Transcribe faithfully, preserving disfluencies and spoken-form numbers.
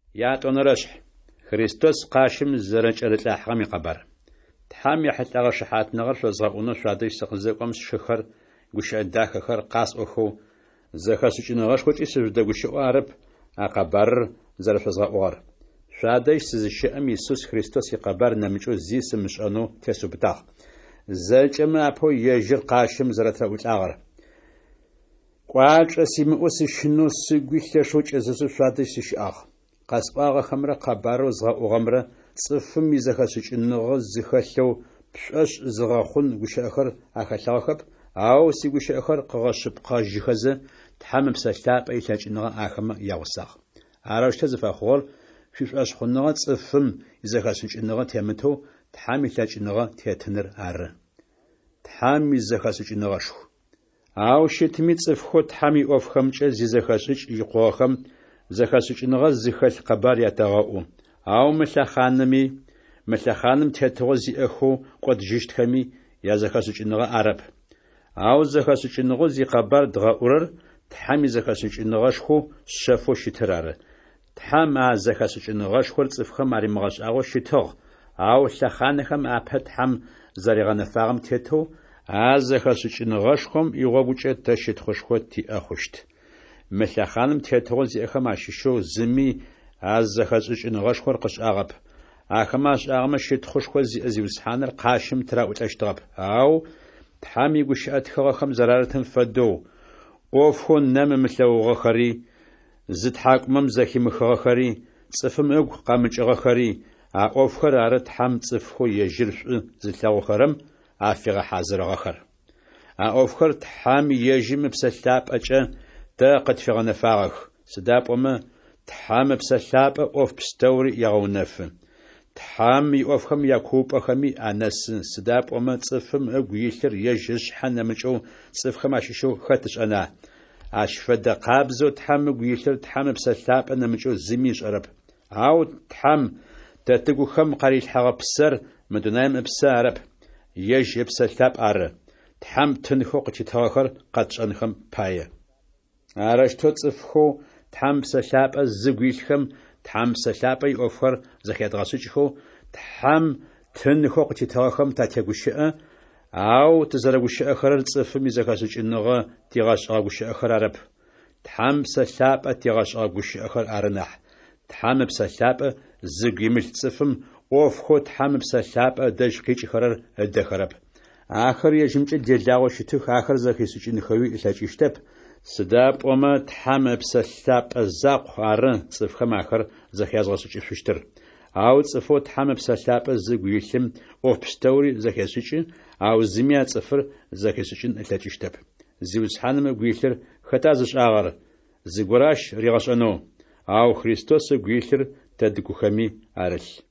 يا تونرش خريستوس قاشم زرنج الاتلاحقم يقبر تحام يحت أغشحات نغر فزغبونا شاديش سقزقم شخر قش أداك خر قاس أخو زخسوش نغش خوش يسجد قش أعرب أقبر زرف زغوار شاديش سزشأم يسوس خريستوس يقبر نمجو زيس مش أنو تسو بتاخ زلج ما أبو يجر قاشم زرت أغر قاش سيمؤس شنو سقيل شوش أزسو شاديش شاخ قاسقاغ خمرة قبارو زغا غمرة صفم يزخسوش النغز زخلو بشاش زغاخون وشاخر أخلاقب أو سي وشاخر قغشب قاجخزة تحمم سلاب أي تاج النغا آخم يوسخ عراش تزفا خول فيش أش خنغا صفم يزخسوش النغا تيمتو تحمي تاج النغا تيتنر عر تحمي يزخسوش النغا شو أو شتمي صفخو تحمي أوفخم جز يزخسوش يقوخم زخسوش نغز زخل قبار يتغاو أو مثل خانمي مثل خانم تتغزي أخو قد جشت خمي يا زخسوش نغا عرب أو زخسوش نغز قبار دغاورر تحمي زخسوش نغاش خو شفو شترار تحم زخسوش نغاش خو صفخ ماري مغاش أغو شتغ أو لخانخم أبهت حم زريغان فاغم تتو از زخسوش نغاش خم يغوبوش تشت خوشخو تي أخوشت مثل خانم تهتغز إخماش شو زمي از زخسوش نغاش خور قش أغب أخماش أغمش يتخش خوزي أزي وسحانر قاشم ترا وتشتغب أو تحامي قش أتخغخم زرارة فدو أوفهن نم مثل وغخري زد حاكمم زخي مخغخري صفم أغ قامج غخري أوفخر عرت حم صفخو يجر زلتاو خرم أفغ حازر غخر أوفخر تحامي يجم بسلاب أجا تا قد فغنا فاغخ سداب وما تحام بسلاب أوف بستوري يغونف تحام يوفخم يكوب أخمي أنس سداب وما تصفم أقويلر يجش حنا مجو صفخم عششو خاتش أنا عشفد قابزو تحام أقويلر تحام بسلاب أنا مجو زميش أرب أو تحام تتقو خم قريل حغب بسر مدنايم بسارب يج بسلاب أر تحام تنخو قتي تاخر قدش أنخم باية عرش توصفخو تحم سلاب الزقيلخم تحم سلاب يوفر زخيات غاسوجخو تحم تنخو قتي تاخم تاتيغوشئ أو تزرغوشئ خرر صفم زخاسوج إنغا تيغاش غاغوشئ خر عرب تحم سلاب تيغاش غاغوشئ خر أرنح تحم بسلاب زقيمل صفم أوفخو تحم بسلاب دج قيج خرر الدخرب آخر يجمج ديلاغو شتوخ آخر زخيسوج إنخوي إلاجيشتب سداب وما تحام بسلاب الزاق عرن صفخ ماخر زخياز غاسوش فشتر أو صفو تحام بسلاب الزقويلم أو بستوري زخيسوش أو زميات صفر زخيسوش إلاجيشتب زيوز حانم قويلر خطازش آغر زقوراش ريغاش أنو أو خريستوس قويلر تدقو خمي عرش